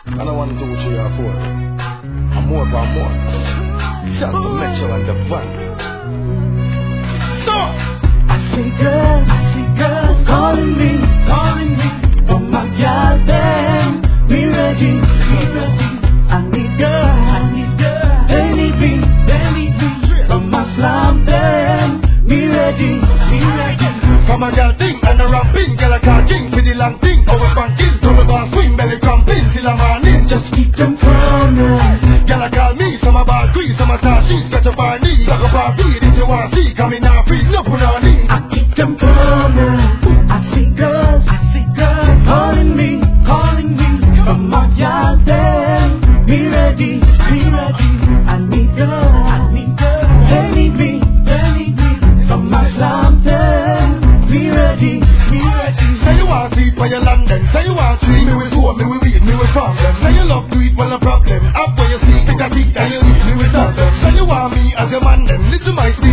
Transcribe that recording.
I don't want to do what you are for. I'm more about more. Tell the Metro and the fun. Stop! I see girls calling me. Oh my God, damn, be ready. I need girls, they need me. From my slum, damn, be ready. From a girl thing and a rapping, girl a catching, for the long thing, over banking, to the bar swing, belly cramping, till I'm on it. Just keep them coming. Girl a call me, some a bar grease, some a tashi, catch a bar knee, like a party, if you want to see, come in and freeze, no put on it. I keep them coming. I see girls calling me. From my yard, damn, be ready. I need girls, they need me. From my slum, damn, be ready. Say you want to sleep for your London, say you want to sleep, me with four, me with weed, me with problem. Say you love to eat, well no problem. Up where you sleep, take a peek and you leave me with all them. Say you want me as your man then, listen my speech.